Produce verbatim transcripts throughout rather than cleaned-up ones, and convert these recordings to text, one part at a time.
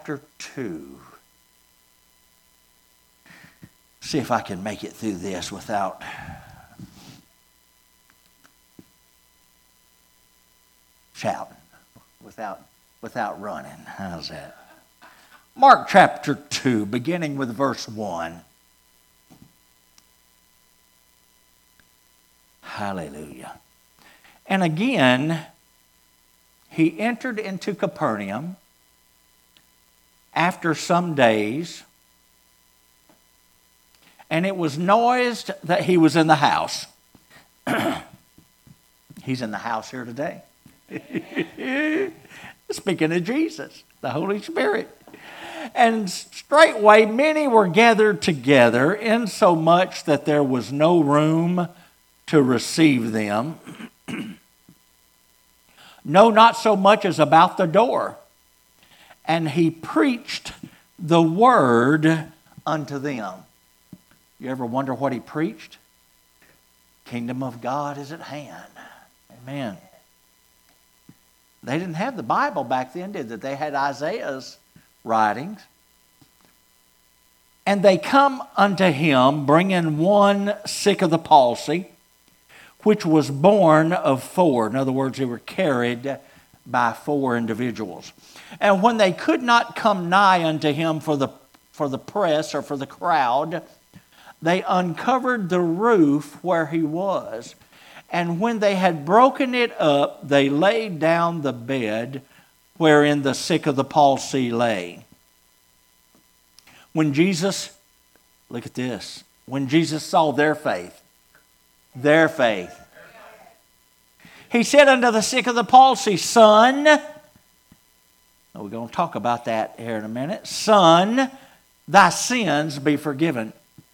chapter two. See if I can make it through this without shouting, without, without running. How's that? Mark chapter two, beginning with verse one. Hallelujah. And again, he entered into Capernaum after some days, and it was noised that he was in the house. He's in the house here today. Speaking of Jesus, the Holy Spirit. And straightway many were gathered together, insomuch that there was no room to receive them. No, not so much as about the door. And he preached the word unto them. You ever wonder what he preached? Kingdom of God is at hand. Amen. They didn't have the Bible back then, did they? They had Isaiah's writings. And they come unto him, bringing one sick of the palsy, which was born of four. In other words, they were carried by four individuals. And when they could not come nigh unto him for the, for the press or for the crowd, they uncovered the roof where he was. And when they had broken it up, they laid down the bed wherein the sick of the palsy lay. When Jesus, look at this, when Jesus saw their faith, their faith, he said unto the sick of the palsy, Son, we're going to talk about that here in a minute, Son, thy sins be forgiven.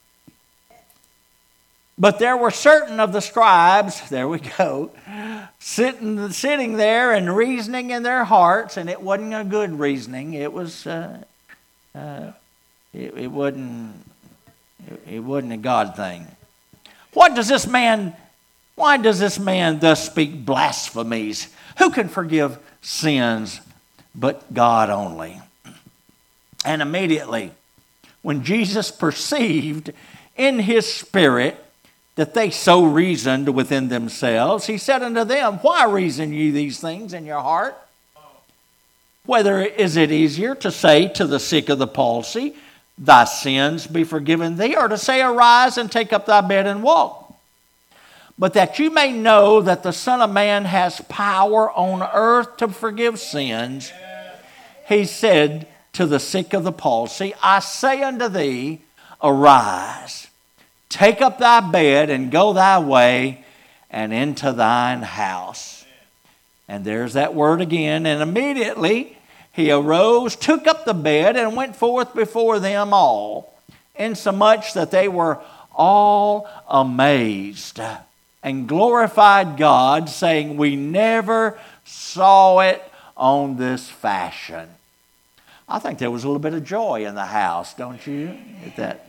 But there were certain of the scribes, there we go, sitting, sitting there and reasoning in their hearts, and it wasn't a good reasoning. It was, uh, uh, it, it wasn't, it, it wasn't a God thing. What does this man, why does this man thus speak blasphemies? Who can forgive sins but God only? And immediately, when Jesus perceived in his spirit that they so reasoned within themselves, he said unto them, Why reason ye these things in your heart? Whether is it easier to say to the sick of the palsy, Thy sins be forgiven thee, or to say, Arise and take up thy bed and walk? But that you may know that the Son of Man has power on earth to forgive sins, he said to the sick of the palsy, I say unto thee, Arise, take up thy bed and go thy way and into thine house. And there's that word again. And immediately he arose, took up the bed, and went forth before them all, insomuch that they were all amazed, and glorified God, saying, We never saw it on this fashion. I think there was a little bit of joy in the house, don't you? At that.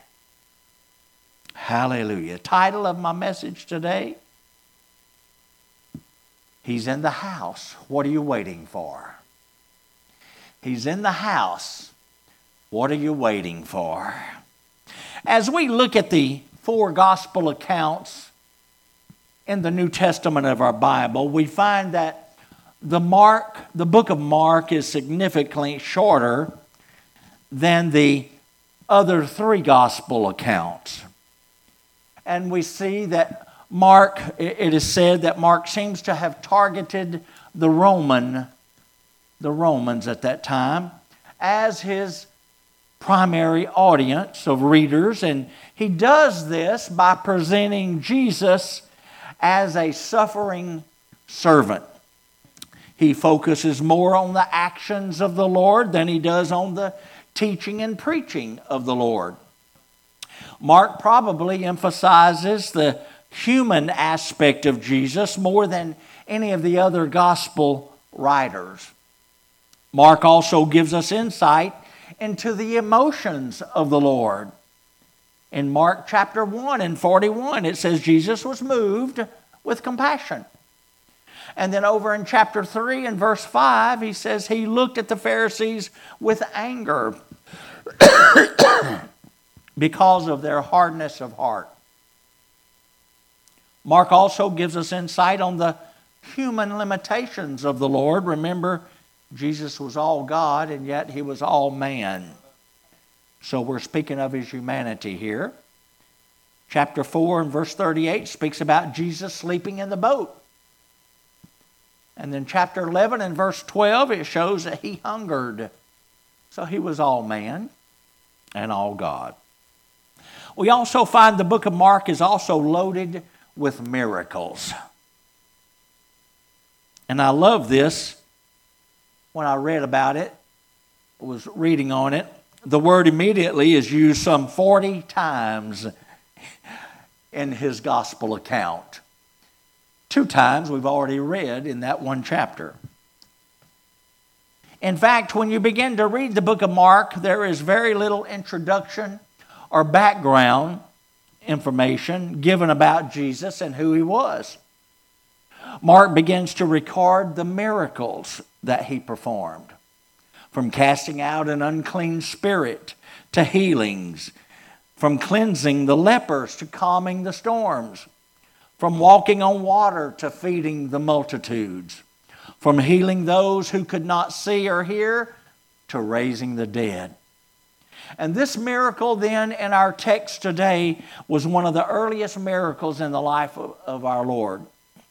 Hallelujah. Title of my message today, He's in the house. What are you waiting for? He's in the house. What are you waiting for? As we look at the four gospel accounts in the New Testament of our Bible, we find that the Mark, the book of Mark is significantly shorter than the other three gospel accounts. And we see that Mark, it is said that Mark seems to have targeted the Roman, the Romans at that time as his primary audience of readers. And he does this by presenting Jesus as a suffering servant. He focuses more on the actions of the Lord than he does on the teaching and preaching of the Lord. Mark probably emphasizes the human aspect of Jesus more than any of the other gospel writers. Mark also gives us insight into the emotions of the Lord. In Mark chapter one and forty-one, it says Jesus was moved with compassion. And then over in chapter three and verse five, he says he looked at the Pharisees with anger because of their hardness of heart. Mark also gives us insight on the human limitations of the Lord. Remember, Jesus was all God and yet he was all man. So we're speaking of his humanity here. Chapter four and verse thirty-eight speaks about Jesus sleeping in the boat. And then chapter eleven and verse twelve, it shows that he hungered. So he was all man and all God. We also find the book of Mark is also loaded with miracles. And I love this. When I read about it, I was reading on it, the word immediately is used some forty times in his gospel account. Two times we've already read in that one chapter. In fact, when you begin to read the book of Mark, there is very little introduction or background information given about Jesus and who he was. Mark begins to record the miracles that he performed, from casting out an unclean spirit to healings, from cleansing the lepers to calming the storms, from walking on water to feeding the multitudes, from healing those who could not see or hear to raising the dead. And this miracle then in our text today was one of the earliest miracles in the life of, of our Lord.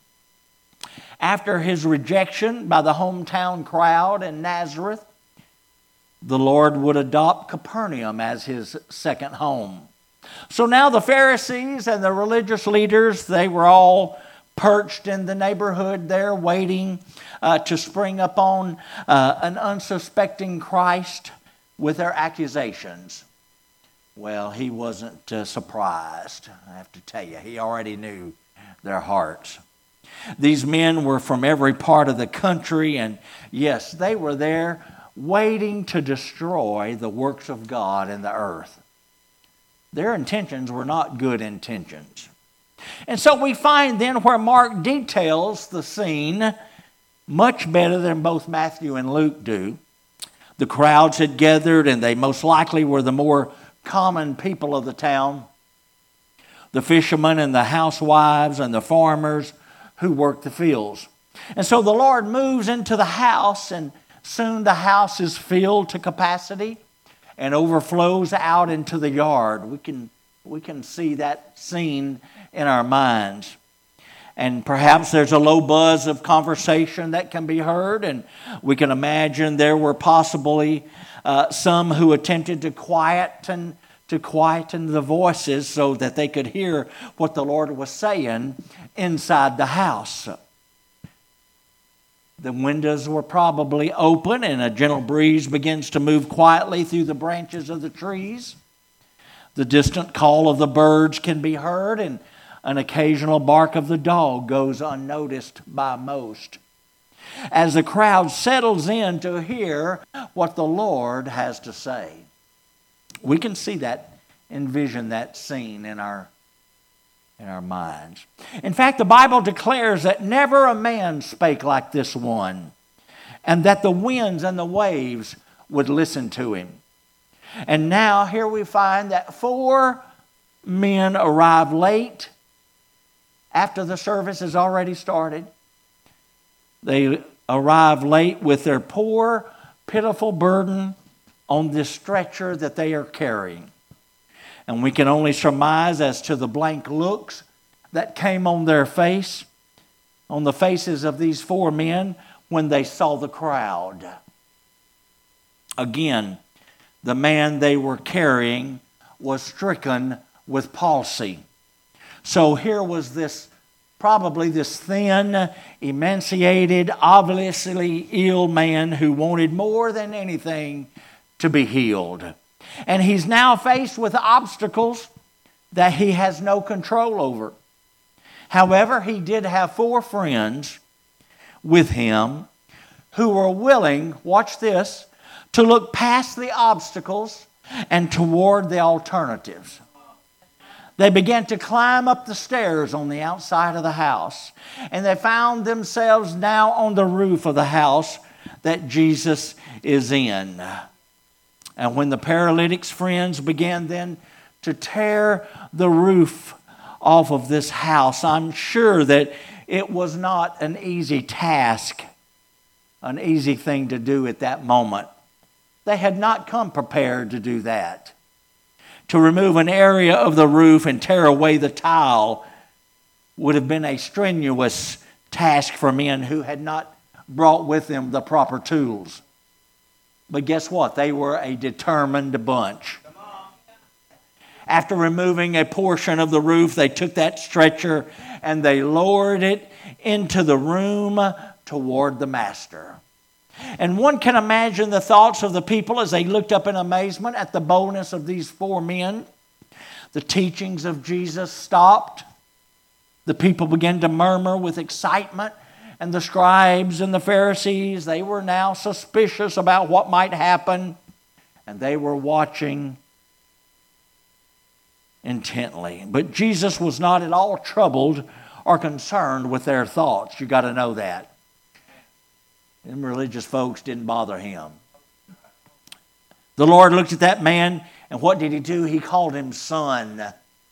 After his rejection by the hometown crowd in Nazareth, the Lord would adopt Capernaum as his second home. So now the Pharisees and the religious leaders, they were all perched in the neighborhood there waiting uh, to spring upon uh, an unsuspecting Christ with their accusations. Well, he wasn't uh, surprised, I have to tell you. He already knew their hearts. These men were from every part of the country, and yes, they were there waiting to destroy the works of God in the earth. Their intentions were not good intentions. And so we find then where Mark details the scene much better than both Matthew and Luke do. The crowds had gathered, and they most likely were the more common people of the town. The fishermen and the housewives and the farmers who worked the fields. And so the Lord moves into the house, and soon the house is filled to capacity and overflows out into the yard. We can, we can see that scene in our minds. And perhaps there's a low buzz of conversation that can be heard, and we can imagine there were possibly uh, some who attempted to quieten, to quieten the voices so that they could hear what the Lord was saying inside the house. The windows were probably open, and a gentle breeze begins to move quietly through the branches of the trees. The distant call of the birds can be heard, and an occasional bark of the dog goes unnoticed by most. As the crowd settles in to hear what the Lord has to say, we can see that, envision that scene in our in our minds. In fact, the Bible declares that never a man spake like this one, and that the winds and the waves would listen to him. And now here we find that four men arrive late after the service has already started. They arrive late with their poor, pitiful burden on this stretcher that they are carrying. And we can only surmise as to the blank looks that came on their face, on the faces of these four men when they saw the crowd. Again, the man they were carrying was stricken with palsy. So here was this, probably this thin, emaciated, obviously ill man who wanted more than anything to be healed. And he's now faced with obstacles that he has no control over. However, he did have four friends with him who were willing, watch this, to look past the obstacles and toward the alternatives. They began to climb up the stairs on the outside of the house. And they found themselves now on the roof of the house that Jesus is in. And when the paralytic's friends began then to tear the roof off of this house, I'm sure that it was not an easy task, an easy thing to do at that moment. They had not come prepared to do that. To remove an area of the roof and tear away the tile would have been a strenuous task for men who had not brought with them the proper tools. But guess what? They were a determined bunch. After removing a portion of the roof, they took that stretcher and they lowered it into the room toward the master. And one can imagine the thoughts of the people as they looked up in amazement at the boldness of these four men. The teachings of Jesus stopped. The people began to murmur with excitement. And the scribes and the Pharisees, they were now suspicious about what might happen. And they were watching intently. But Jesus was not at all troubled or concerned with their thoughts. You got to know that. Them religious folks didn't bother him. The Lord looked at that man, and what did he do? He called him son.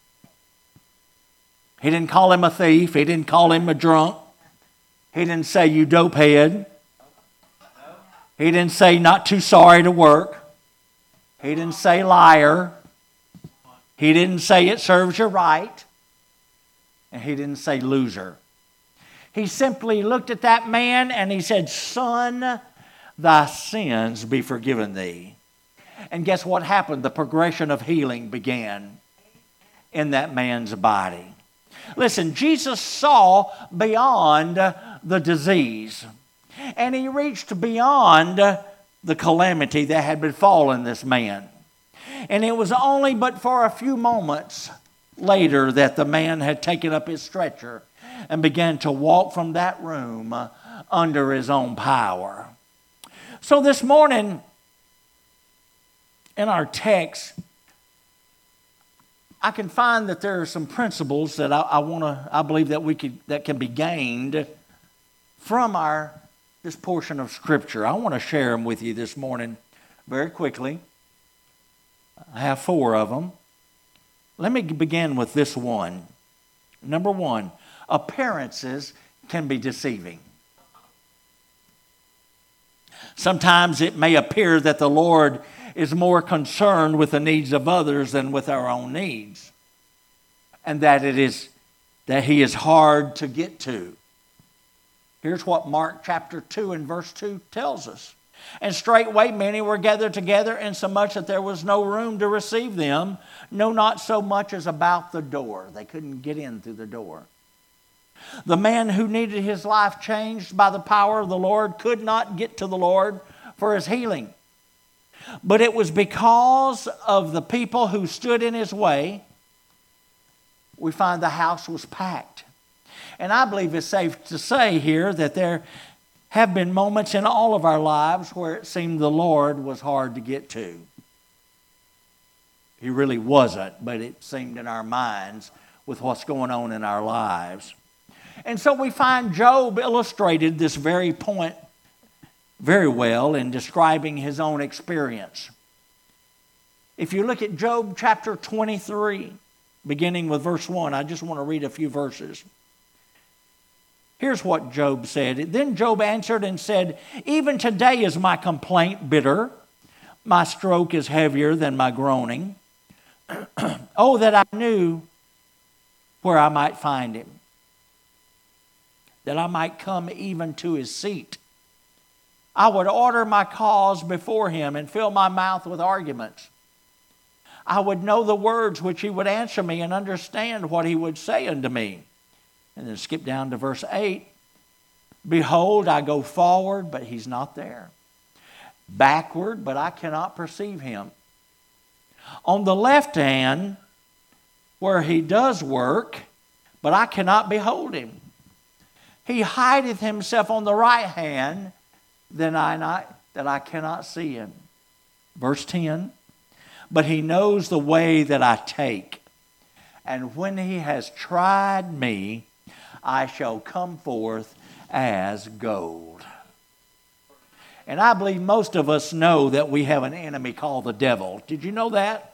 He didn't call him a thief. He didn't call him a drunk. He didn't say, you dope head. He didn't say, not too sorry to work. He didn't say, liar. He didn't say, it serves you right. And he didn't say, loser. He simply looked at that man and he said, son, thy sins be forgiven thee. And guess what happened? The progression of healing began in that man's body. Listen, Jesus saw beyond the disease. And he reached beyond the calamity that had befallen this man. And it was only but for a few moments later that the man had taken up his stretcher and began to walk from that room under his own power. So this morning, in our text, I can find that there are some principles that I, I want to, I believe that we could, that can be gained from our this portion of Scripture. I want to share them with you this morning very quickly. I have four of them. Let me begin with this one. Number one, appearances can be deceiving. Sometimes it may appear that the Lord is more concerned with the needs of others than with our own needs. And that it is that He is hard to get to. Here's what Mark chapter two and verse two tells us. And straightway many were gathered together, insomuch that there was no room to receive them, no, not so much as about the door. They couldn't get in through the door. The man who needed his life changed by the power of the Lord could not get to the Lord for his healing. But it was because of the people who stood in his way, we find the house was packed. And I believe it's safe to say here that there have been moments in all of our lives where it seemed the Lord was hard to get to. He really wasn't, but it seemed in our minds with what's going on in our lives. And so we find Job illustrated this very point very well in describing his own experience. If you look at Job chapter twenty-three, beginning with verse one, I just want to read a few verses. Here's what Job said. Then Job answered and said, even today is my complaint bitter. My stroke is heavier than my groaning. Oh, that I knew where I might find him, that I might come even to his seat. I would order my cause before him and fill my mouth with arguments. I would know the words which he would answer me and understand what he would say unto me. And then skip down to verse eight. Behold, I go forward, but he's not there. Backward, but I cannot perceive him. On the left hand, where he does work, but I cannot behold him. He hideth himself on the right hand, then I not, that I cannot see him. Verse ten. But he knows the way that I take. And when he has tried me, I shall come forth as gold. And I believe most of us know that we have an enemy called the devil. Did you know that?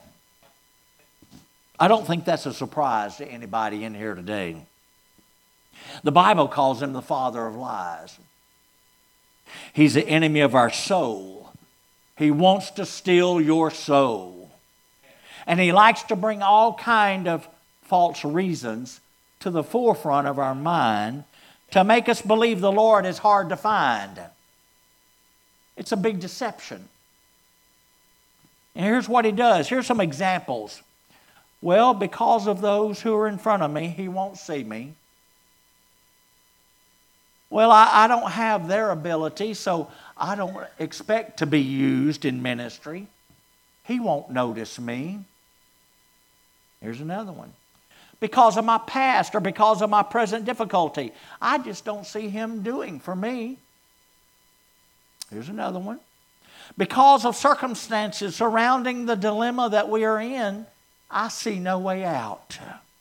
I don't think that's a surprise to anybody in here today. The Bible calls him the father of lies. He's the enemy of our soul. He wants to steal your soul. And he likes to bring all kind of false reasons to the forefront of our mind to make us believe the Lord is hard to find. It's a big deception. And here's what he does. Here's some examples. Well, because of those who are in front of me, he won't see me. Well, I, I don't have their ability, so I don't expect to be used in ministry. He won't notice me. Here's another one. Because of my past or because of my present difficulty, I just don't see him doing for me. Here's another one. Because of circumstances surrounding the dilemma that we are in, I see no way out.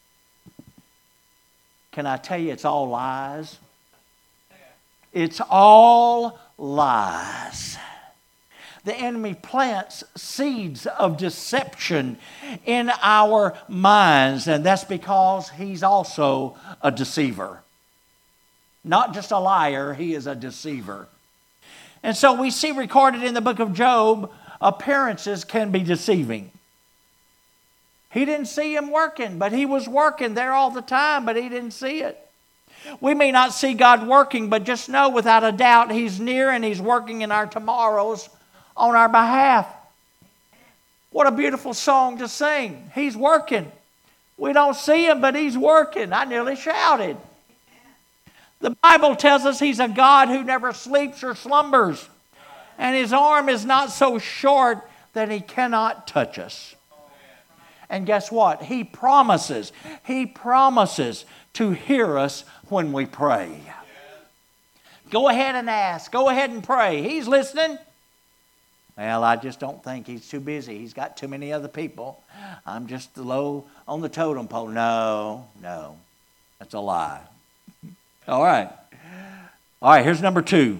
Can I tell you it's all lies? It's all lies. The enemy plants seeds of deception in our minds, and that's because he's also a deceiver. Not just a liar, he is a deceiver. And so we see recorded in the book of Job, appearances can be deceiving. He didn't see him working, but he was working there all the time, but he didn't see it. We may not see God working, but just know without a doubt he's near and he's working in our tomorrows on our behalf. What a beautiful song to sing. He's working. We don't see him, but he's working. I nearly shouted. The Bible tells us he's a God who never sleeps or slumbers. And his arm is not so short that he cannot touch us. And guess what? He promises. He promises to hear us when we pray. Go ahead and ask. Go ahead and pray. He's listening. Well, I just don't think he's too busy. He's got too many other people. I'm just low on the totem pole. No, no. That's a lie. All right. All right, here's number two.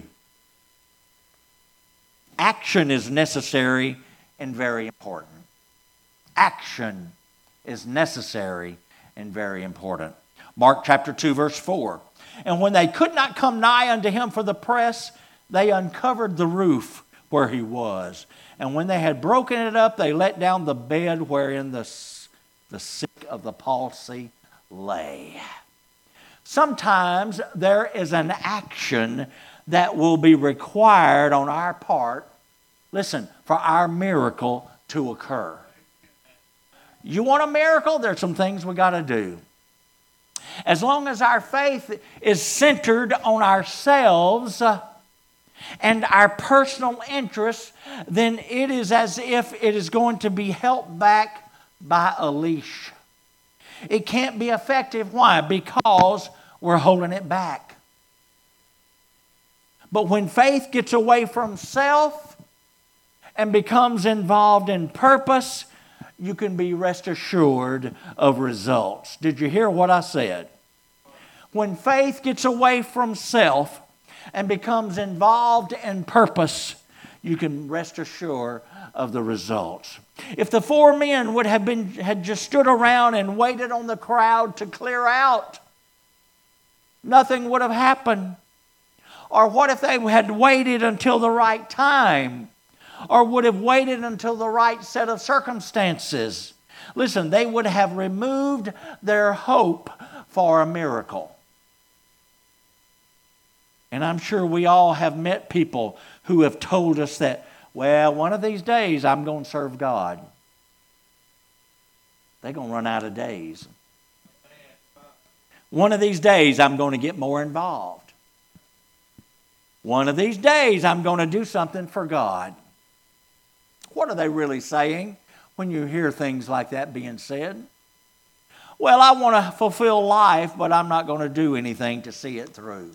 Action is necessary and very important. Action is necessary and very important. Mark chapter two, verse four. And when they could not come nigh unto him for the press, they uncovered the roof where he was. And when they had broken it up, they let down the bed wherein the, the sick of the palsy lay. Sometimes there is an action that will be required on our part, listen, for our miracle to occur. You want a miracle? There's some things we got to do. As long as our faith is centered on ourselves uh, and our personal interests, then it is as if it is going to be held back by a leash. It can't be effective. Why? Because we're holding it back. But when faith gets away from self and becomes involved in purpose, you can be rest assured of results. Did you hear what I said? When faith gets away from self and becomes involved in purpose, you can rest assured of the results. If the four men would have been had just stood around and waited on the crowd to clear out, nothing would have happened. Or what if they had waited until the right time? Or would have waited until the right set of circumstances? Listen, they would have removed their hope for a miracle. And I'm sure we all have met people who have told us that, well, one of these days I'm going to serve God. They're going to run out of days. One of these days I'm going to get more involved. One of these days I'm going to do something for God. What are they really saying when you hear things like that being said? Well, I want to fulfill life, but I'm not going to do anything to see it through.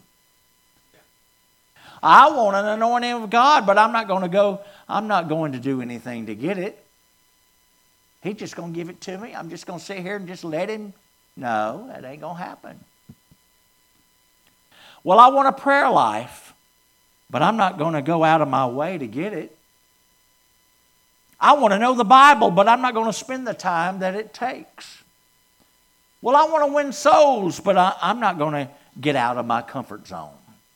I want an anointing of God, but I'm not going to go, I'm not going to do anything to get it. He's just going to give it to me. I'm just going to sit here and just let him. No, that ain't going to happen. Well, I want a prayer life, but I'm not going to go out of my way to get it. I want to know the Bible, but I'm not going to spend the time that it takes. Well, I want to win souls, but I, I'm not going to get out of my comfort zone.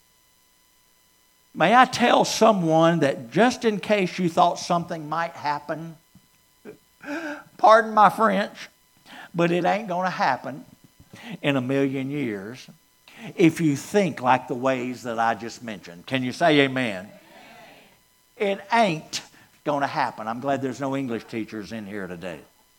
May I tell someone that just in case you thought something might happen, pardon my French, but it ain't going to happen in a million years if you think like the ways that I just mentioned. Can you say amen? Amen. It ain't going to happen. I'm glad there's no English teachers in here today.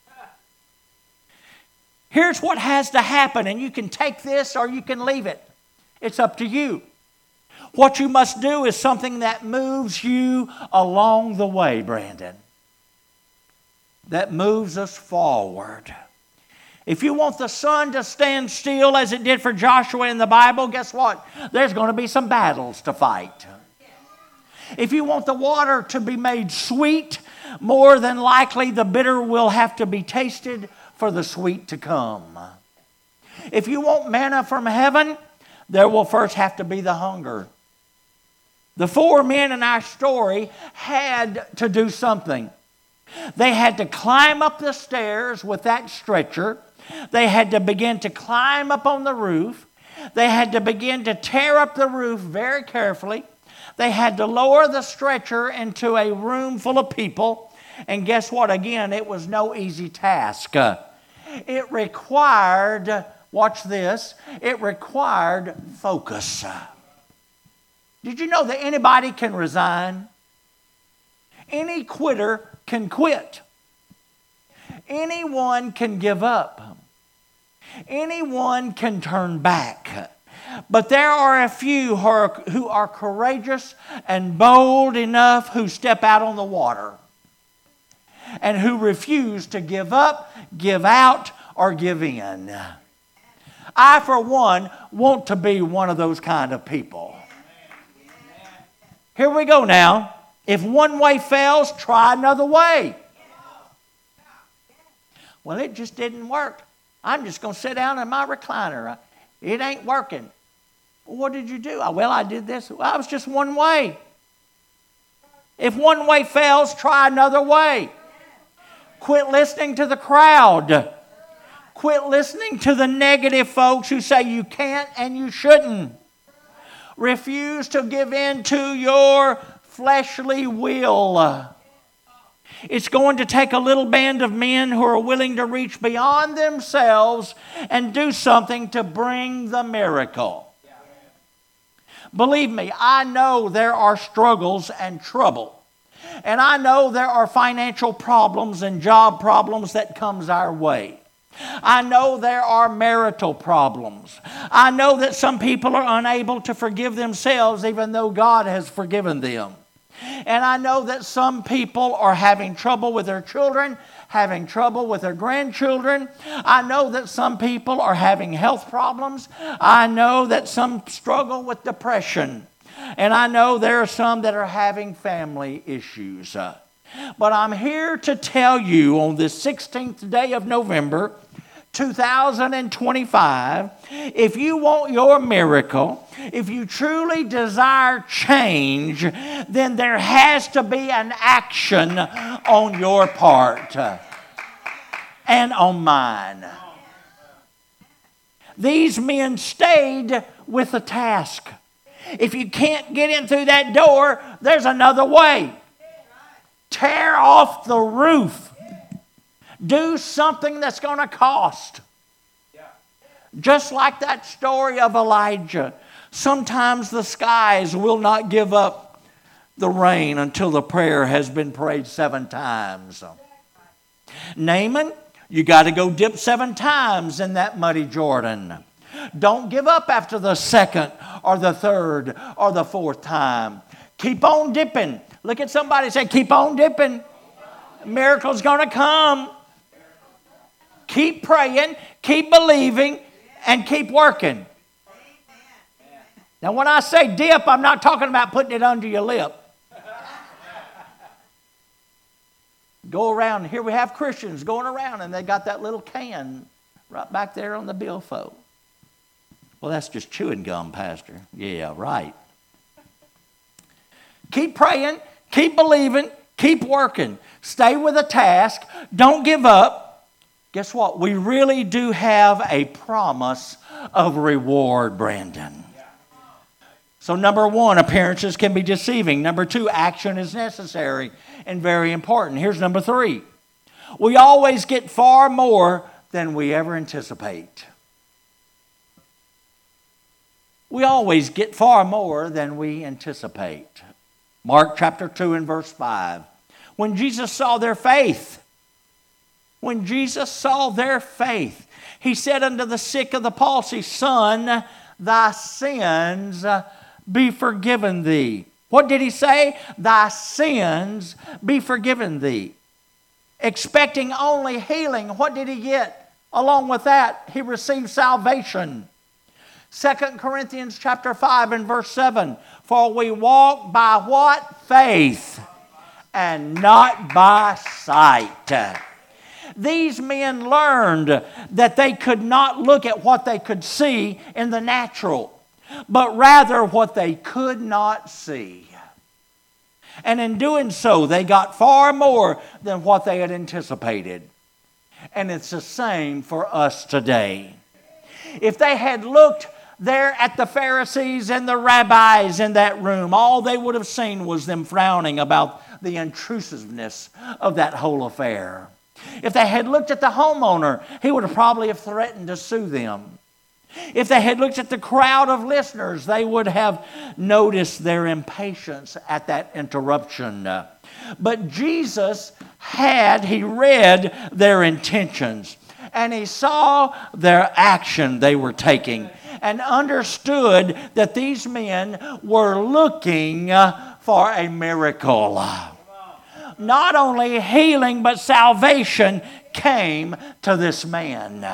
Here's what has to happen, and you can take this or you can leave it. It's up to you. What you must do is something that moves you along the way, Brandon. That moves us forward. If you want the sun to stand still as it did for Joshua in the Bible, guess what? There's going to be some battles to fight. If you want the water to be made sweet, more than likely the bitter will have to be tasted for the sweet to come. If you want manna from heaven, there will first have to be the hunger. The four men in our story had to do something. They had to climb up the stairs with that stretcher. They had to begin to climb up on the roof. They had to begin to tear up the roof very carefully. They had to lower the stretcher into a room full of people. And guess what? Again, it was no easy task. Uh, it required, watch this, it required focus. Did you know that anybody can resign? Any quitter can quit. Anyone can give up. Anyone can turn back. But there are a few who are, who are courageous and bold enough who step out on the water and who refuse to give up, give out, or give in. I, for one, want to be one of those kind of people. Here we go now. If one way fails, try another way. Well, it just didn't work. I'm just going to sit down in my recliner. It ain't working. Well, what did you do? Well, I did this. Well, I was just one way. If one way fails, try another way. Quit listening to the crowd. Quit listening to the negative folks who say you can't and you shouldn't. Refuse to give in to your fleshly will. It's going to take a little band of men who are willing to reach beyond themselves and do something to bring the miracle. Believe me, I know there are struggles and trouble. And I know there are financial problems and job problems that comes our way. I know there are marital problems. I know that some people are unable to forgive themselves even though God has forgiven them. And I know that some people are having trouble with their children, having trouble with their grandchildren. I know that some people are having health problems. I know that some struggle with depression. And I know there are some that are having family issues. But I'm here to tell you on this sixteenth day of November, two thousand twenty-five, if you want your miracle, if you truly desire change, then there has to be an action on your part and on mine. These men stayed with the task. If you can't get in through that door, there's another way. Tear off the roof. Do something that's going to cost. Just like that story of Elijah. Sometimes the skies will not give up the rain until the prayer has been prayed seven times. Naaman, you got to go dip seven times in that muddy Jordan. Don't give up after the second or the third or the fourth time. Keep on dipping. Look at somebody and say, keep on dipping. Miracle's going to come. Keep praying, keep believing, and keep working. Now, when I say dip, I'm not talking about putting it under your lip. go around. Here we have Christians going around, and they got that little can right back there on the billfold. Well, that's just chewing gum, Pastor. Yeah, right. Keep praying, keep believing, keep working. Stay with a task. Don't give up. Guess what? We really do have a promise of reward, Brandon. So number one, appearances can be deceiving. Number two, action is necessary and very important. Here's number three. We always get far more than we ever anticipate. We always get far more than we anticipate. Mark chapter two and verse five. When Jesus saw their faith, when Jesus saw their faith, he said unto the sick of the palsy, Son, thy sins be forgiven thee. What did he say? Thy sins be forgiven thee. Expecting only healing, what did he get? Along with that, he received salvation. Second Corinthians chapter five and verse seven. For we walk by what? Faith, and not by sight. These men learned that they could not look at what they could see in the natural, but rather what they could not see. And in doing so, they got far more than what they had anticipated. And it's the same for us today. If they had looked there at the Pharisees and the rabbis in that room, all they would have seen was them frowning about the intrusiveness of that whole affair. If they had looked at the homeowner, he would have probably have threatened to sue them. If they had looked at the crowd of listeners, they would have noticed their impatience at that interruption. But Jesus had, he read their intentions, and he saw their action they were taking, and understood that these men were looking for a miracle. Not only healing, but salvation came to this man.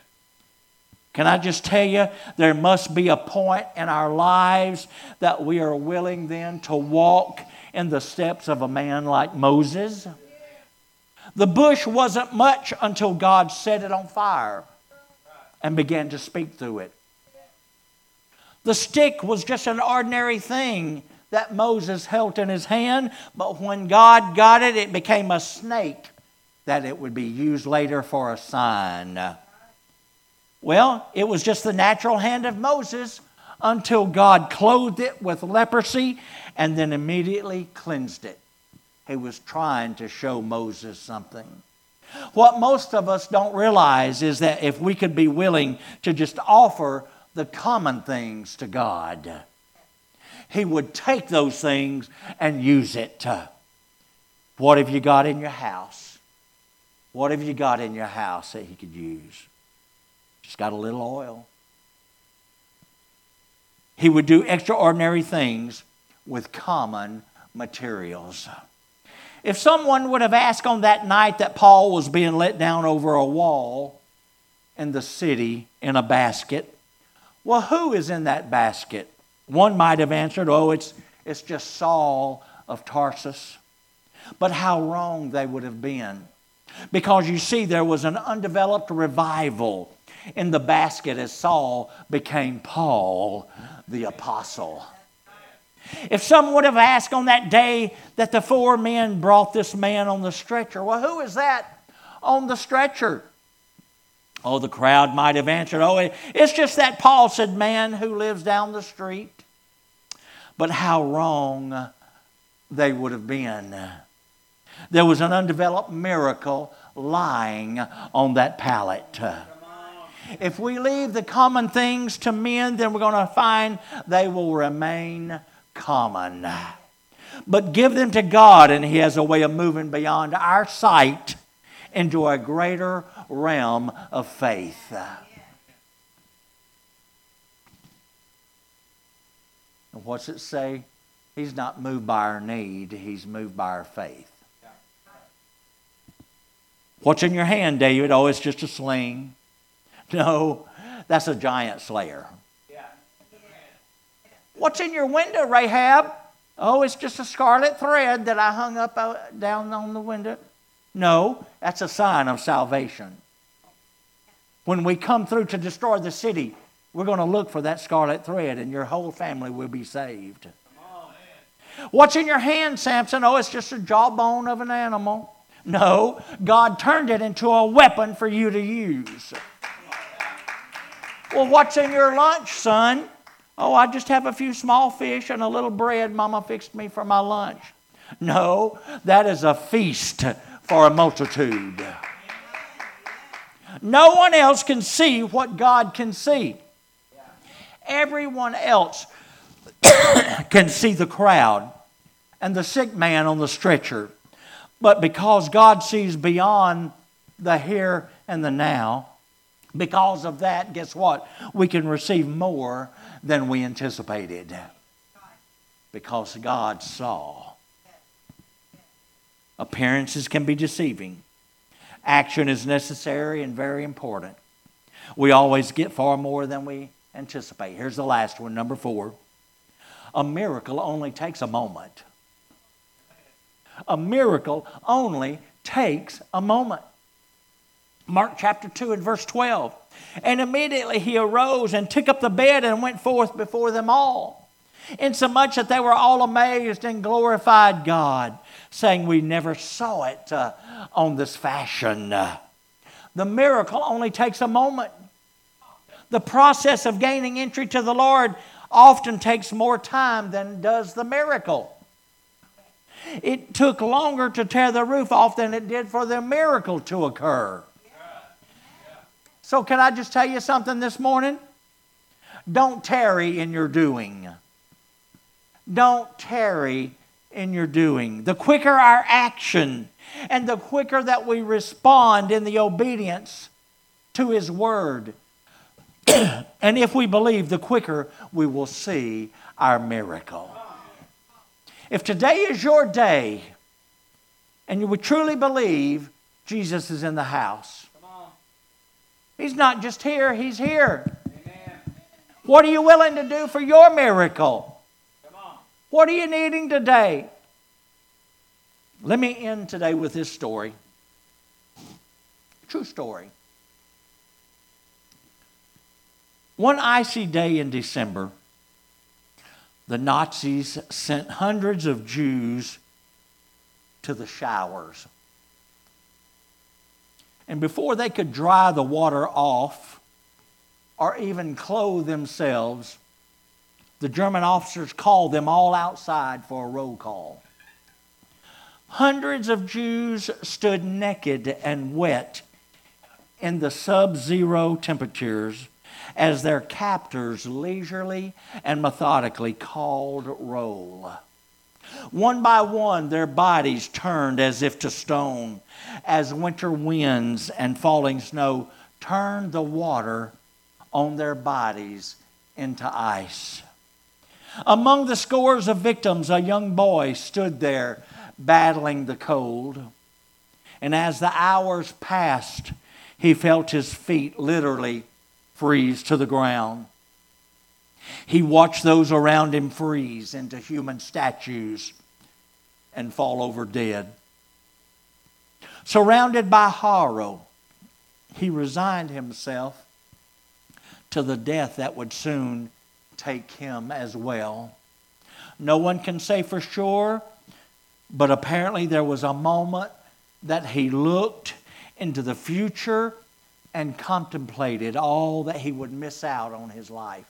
Can I just tell you, there must be a point in our lives that we are willing then to walk in the steps of a man like Moses. The bush wasn't much until God set it on fire and began to speak through it. The stick was just an ordinary thing that Moses held in his hand, but when God got it, it became a snake that it would be used later for a sign. Well, it was just the natural hand of Moses until God clothed it with leprosy and then immediately cleansed it. He was trying to show Moses something. What most of us don't realize is that if we could be willing to just offer the common things to God, He would take those things and use it. What have you got in your house? What have you got in your house that He could use? Just got a little oil. He would do extraordinary things with common materials. If someone would have asked on that night that Paul was being let down over a wall in the city in a basket, well, who is in that basket? One might have answered, oh, it's, it's just Saul of Tarsus. But how wrong they would have been. Because you see, there was an undeveloped revival in the basket as Saul became Paul the apostle. If someone would have asked on that day that the four men brought this man on the stretcher, well, who is that on the stretcher? Oh, the crowd might have answered, oh, it's just that Paul's man who lives down the street. But how wrong they would have been. There was an undeveloped miracle lying on that pallet. If we leave the common things to men, then we're going to find they will remain common. But give them to God, and He has a way of moving beyond our sight into a greater realm of faith. And what's it say? He's not moved by our need, He's moved by our faith. What's in your hand, David? Oh, it's just a sling. No, that's a giant slayer. What's in your window, Rahab? Oh, it's just a scarlet thread that I hung up down on the window. No, that's a sign of salvation. When we come through to destroy the city, we're going to look for that scarlet thread and your whole family will be saved. What's in your hand, Samson? Oh, it's just a jawbone of an animal. No, God turned it into a weapon for you to use. Well, what's in your lunch, son? Oh, I just have a few small fish and a little bread Mama fixed me for my lunch. No, that is a feast for a multitude. No one else can see what God can see. Everyone else can see the crowd and the sick man on the stretcher. But because God sees beyond the here and the now, because of that, guess what? We can receive more than we anticipated. Because God saw. Appearances can be deceiving. Action is necessary and very important. We always get far more than we anticipate. Here's the last one, number four. A miracle only takes a moment. A miracle only takes a moment. Mark chapter two and verse twelve. And immediately he arose and took up the bed and went forth before them all, insomuch that they were all amazed and glorified God, saying, we never saw it uh, on this fashion. The miracle only takes a moment. The process of gaining entry to the Lord often takes more time than does the miracle. It took longer to tear the roof off than it did for the miracle to occur. So can I just tell you something this morning? Don't tarry in your doing. Don't tarry in your doing. The quicker our action and the quicker that we respond in the obedience to His Word, and if we believe, the quicker we will see our miracle. If today is your day and you would truly believe Jesus is in the house, He's not just here, He's here. Amen. What are you willing to do for your miracle? Come on. What are you needing today? Let me end today with this story. True story. One icy day in December, the Nazis sent hundreds of Jews to the showers. And before they could dry the water off or even clothe themselves, the German officers called them all outside for a roll call. Hundreds of Jews stood naked and wet in the sub-zero temperatures as their captors leisurely and methodically called roll. One by one, their bodies turned as if to stone, as winter winds and falling snow turned the water on their bodies into ice. Among the scores of victims, a young boy stood there battling the cold. And as the hours passed, he felt his feet literally freeze to the ground. He watched those around him freeze into human statues and fall over dead. Surrounded by horror, he resigned himself to the death that would soon take him as well. No one can say for sure, but apparently there was a moment that he looked into the future and contemplated all that he would miss out on his life.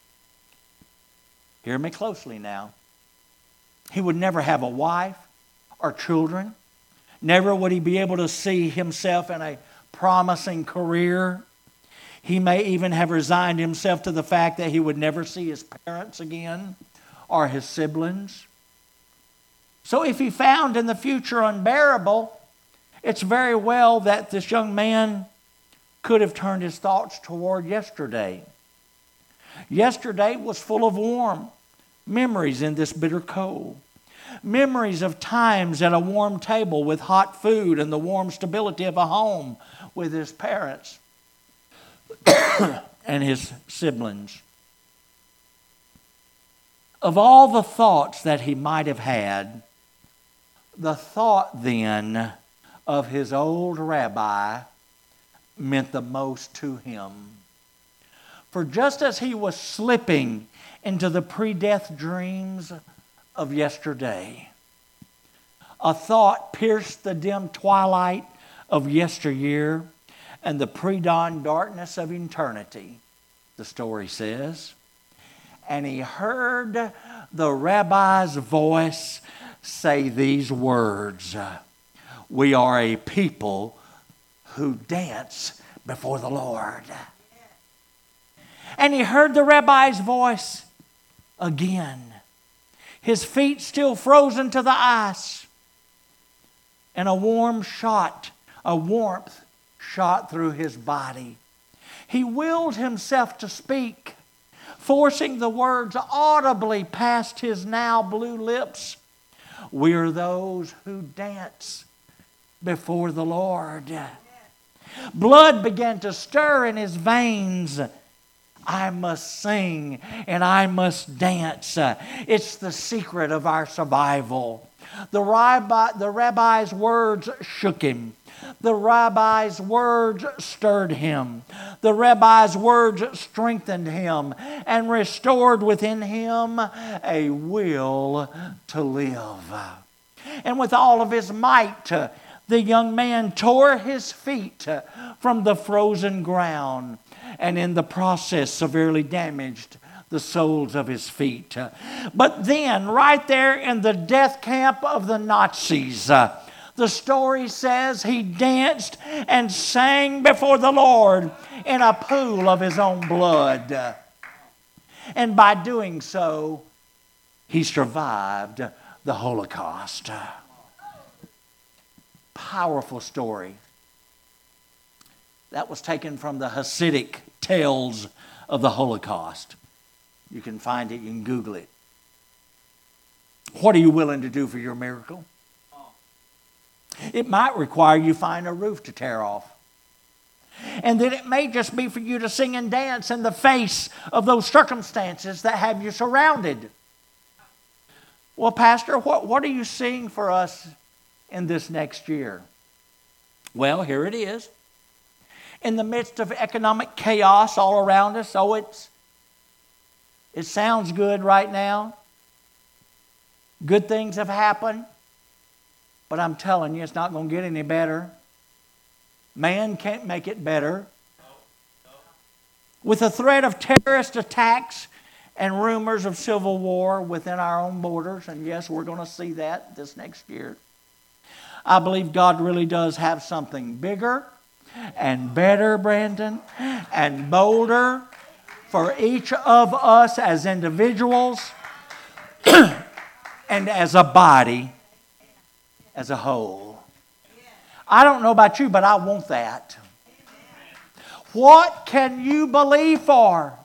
Hear me closely now. He would never have a wife or children. Never would he be able to see himself in a promising career. He may even have resigned himself to the fact that he would never see his parents again or his siblings. So if he found in the future unbearable, it's very well that this young man could have turned his thoughts toward yesterday. Yesterday was full of warm memories in this bitter cold. Memories of times at a warm table with hot food and the warm stability of a home with his parents and his siblings. Of all the thoughts that he might have had, the thought then of his old rabbi meant the most to him. For just as he was slipping into the pre-death dreams of yesterday, a thought pierced the dim twilight of yesteryear and the pre-dawn darkness of eternity, the story says. And he heard the rabbi's voice say these words, "We are a people who dance before the Lord." And he heard the rabbi's voice again, his feet still frozen to the ice. And a warm shot, a warmth shot through his body. He willed himself to speak, forcing the words audibly past his now blue lips. "We are those who dance before the Lord." Blood began to stir in his veins. I must sing and I must dance. It's the secret of our survival. The rabbi, the rabbi's words shook him. The rabbi's words stirred him. The rabbi's words strengthened him and restored within him a will to live. And with all of his might, the young man tore his feet from the frozen ground, and in the process severely damaged the soles of his feet. But then, right there in the death camp of the Nazis, uh, the story says he danced and sang before the Lord in a pool of his own blood. And by doing so, he survived the Holocaust. Powerful story. That was taken from the Hasidic tales of the Holocaust. You can find it, you can Google it. What are you willing to do for your miracle? It might require you find a roof to tear off. And then it may just be for you to sing and dance in the face of those circumstances that have you surrounded. Well, Pastor, what, what are you seeing for us in this next year? Well, here it is. In the midst of economic chaos all around us, oh, it's It sounds good right now. Good things have happened. But I'm telling you, it's not going to get any better. Man can't make it better. With the threat of terrorist attacks and rumors of civil war within our own borders, and yes, we're going to see that this next year, I believe God really does have something bigger and better, Brandon, and bolder for each of us as individuals and as a body as a whole. I don't know about you, but I want that. What can you believe for?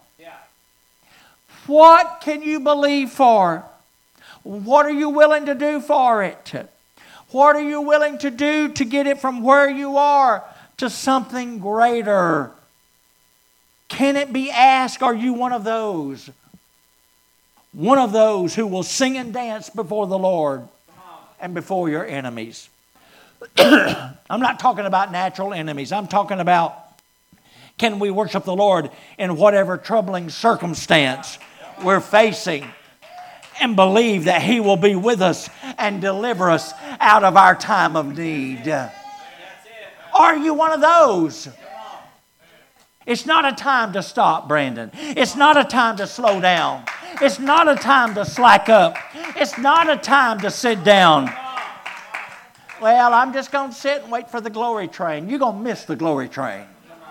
What can you believe for? What are you willing to do for it? What are you willing to do to get it from where you are to something greater? Can it be asked, are you one of those? One of those who will sing and dance before the Lord and before your enemies. I'm not talking about natural enemies. I'm talking about, can we worship the Lord in whatever troubling circumstance we're facing and believe that He will be with us and deliver us out of our time of need? Are you one of those? It's not a time to stop, Brandon. It's not a time to slow down. It's not a time to slack up. It's not a time to sit down. Well, I'm just going to sit and wait for the glory train. You're going to miss the glory train.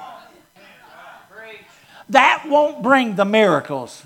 That won't bring the miracles.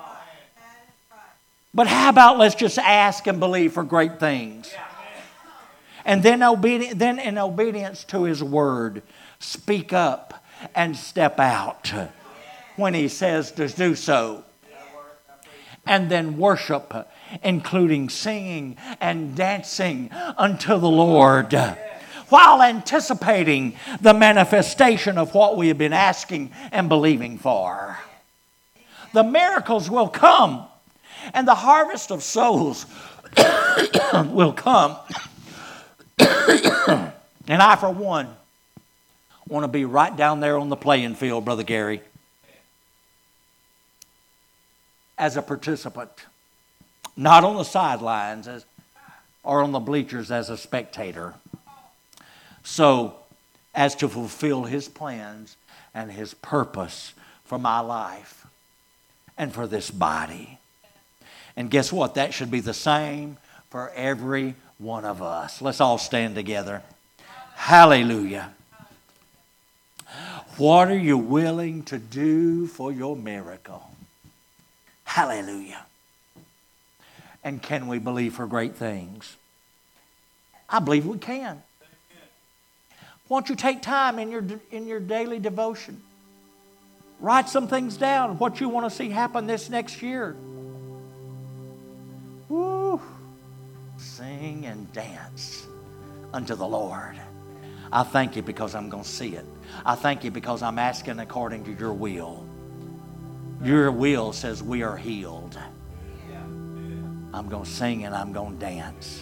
But how about let's just ask and believe for great things. And then, obedi- then in obedience to His word, speak up and step out when He says to do so. And then worship, including singing and dancing unto the Lord, while anticipating the manifestation of what we have been asking and believing for. The miracles will come, and the harvest of souls will come. And I, for one, want to be right down there on the playing field, Brother Gary, as a participant. Not on the sidelines as, or on the bleachers as a spectator. So, as to fulfill His plans and His purpose for my life and for this body. And guess what? That should be the same for every one of us. Let's all stand together. Hallelujah. What are you willing to do for your miracle? Hallelujah. And can we believe for great things? I believe we can. Won't you take time in your in your daily devotion? Write some things down, what you want to see happen this next year. Woo! Sing and dance unto the Lord. I thank you because I'm going to see it. I thank you because I'm asking according to your will. Your will says we are healed. I'm going to sing and I'm going to dance.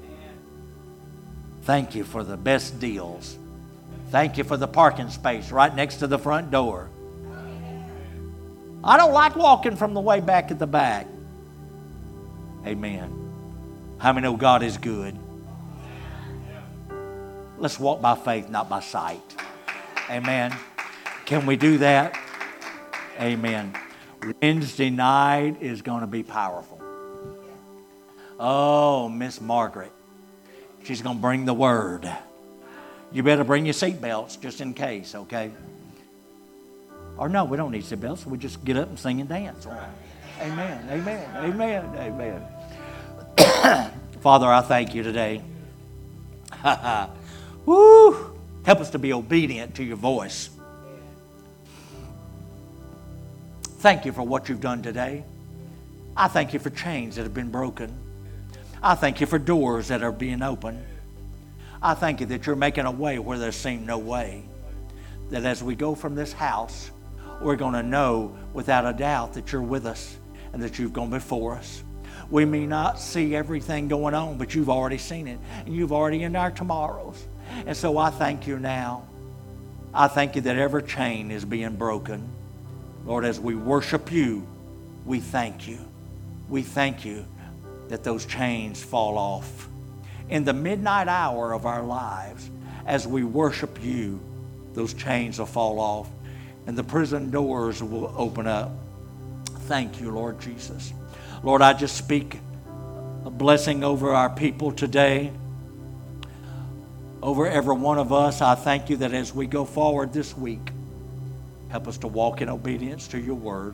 Thank you for the best deals. Thank you for the parking space right next to the front door. I don't like walking from the way back at the back. Amen. How many know God is good? Let's walk by faith, not by sight. Amen. Can we do that? Amen. Wednesday night is going to be powerful. Oh, Miss Margaret. She's going to bring the word. You better bring your seatbelts just in case, okay? Or no, we don't need seatbelts. We just get up and sing and dance. Amen, amen, amen, amen. Father, I thank you today. Woo! Help us to be obedient to your voice. Thank you for what you've done today. I thank you for chains that have been broken. I thank you for doors that are being opened. I thank you that you're making a way where there seemed no way. That as we go from this house, we're going to know without a doubt that you're with us and that you've gone before us. We may not see everything going on, but you've already seen it. And you've already in our tomorrows. And so I thank you now. I thank you that every chain is being broken. Lord, as we worship you, we thank you. We thank you that those chains fall off. In the midnight hour of our lives, as we worship you, those chains will fall off and the prison doors will open up. Thank you, Lord Jesus. Lord, I just speak a blessing over our people today. Over every one of us, I thank you that as we go forward this week, help us to walk in obedience to your word.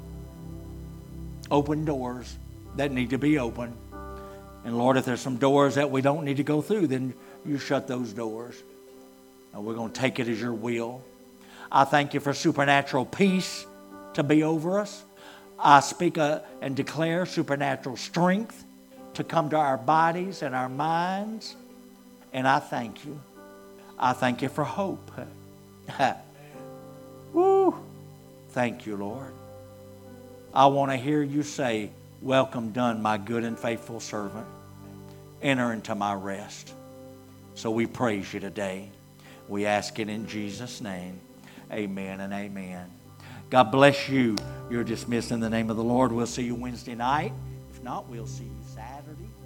Open doors that need to be opened. And Lord, if there's some doors that we don't need to go through, then you shut those doors. And we're going to take it as your will. I thank you for supernatural peace to be over us. I speak a, and declare supernatural strength to come to our bodies and our minds. And I thank you. I thank you for hope. Woo! Thank you, Lord. I want to hear you say, "Welcome done, my good and faithful servant. Enter into my rest." So we praise you today. We ask it in Jesus' name. Amen and amen. God bless you. You're dismissed in the name of the Lord. We'll see you Wednesday night. If not, we'll see you Saturday.